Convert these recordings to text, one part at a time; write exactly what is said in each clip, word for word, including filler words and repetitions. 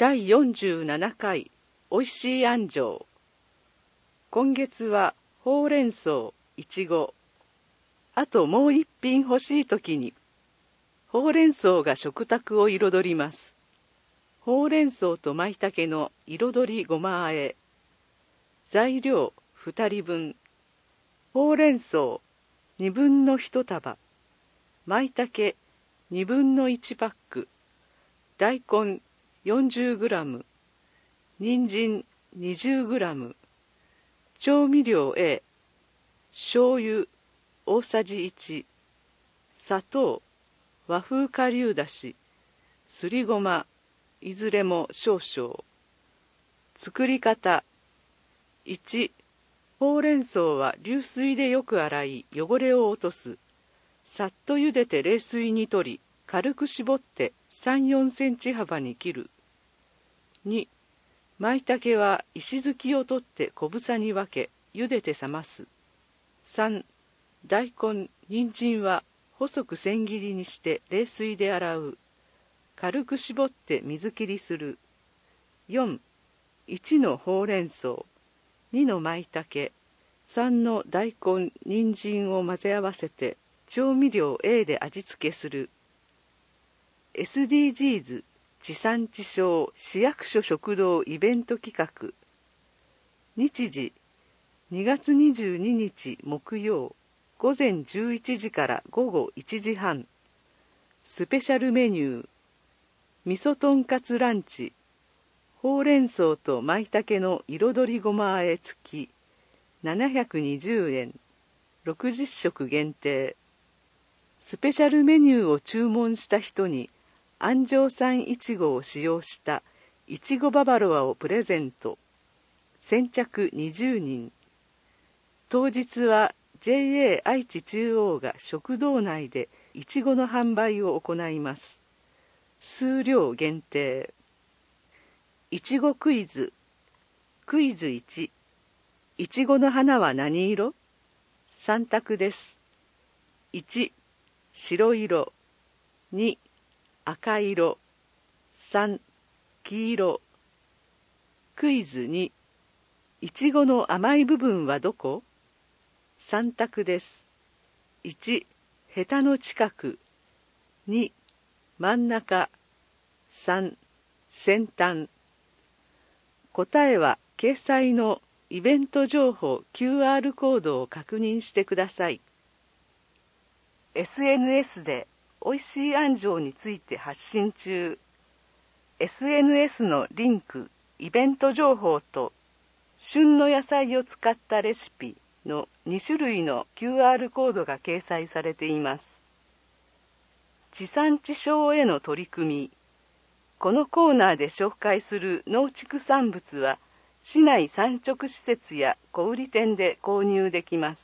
だいよんじゅうななかいおいしい安城。今月はほうれん草、いちご。あともう一品欲しいときに、ほうれん草が食卓を彩ります。ほうれん草と舞茸の彩りごま和え。材料ふたりぶん。ほうれん草にぶんのいちたば。舞茸にぶんのいちパック。大根よんじゅうグラム。人参にじゅうグラム。調味料 A。醤油大さじいち。砂糖和風顆粒だし。すりごまいずれも少々。作り方いち。ほうれん草は流水でよく洗い汚れを落とす。さっと茹でて冷水に取り軽く絞ってさん、よんセンチ幅に切る。に、舞茸は石突きを取って小房に分け、茹でて冷ます。さん、大根、人参は細く千切りにして冷水で洗う。軽く絞って水切りする。よん、いちのほうれん草、にの舞茸、さんの大根、人参を混ぜ合わせて調味料 A で味付けする。エスディージーズ 地産地消市役所食堂イベント企画。日時にがつにじゅうににち木曜ごぜんじゅういちじからごごいちじはん。スペシャルメニュー味噌とんかつランチ、ほうれん草と舞茸の彩りごま和え付きななひゃくにじゅうえん、ろくじゅっしょく限定。スペシャルメニューを注文した人に安城産いちごを使用したいちごババロアをプレゼント。先着にじゅうにん。当日は ジェイエー 愛知中央が食堂内でいちごの販売を行います。数量限定。いちごクイズ。クイズいち。いちごの花は何色？さん択です。いち、白色。に、赤色。さん、黄色。クイズに、いちごの甘い部分はどこ？さん択です。いち、ヘタの近く。に、真ん中。さん、先端。答えは掲載のイベント情報 キューアール コードを確認してください。エスエヌエス でおいしい安城について発信中。エスエヌエス のリンク、イベント情報と旬の野菜を使ったレシピのにしゅるいの キューアール コードが掲載されています。地産地消への取り組み。このコーナーで紹介する農畜産物は市内産直施設や小売店で購入できます。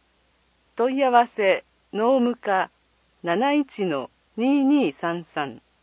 問い合わせ農務課 なないちのにーにーさんさん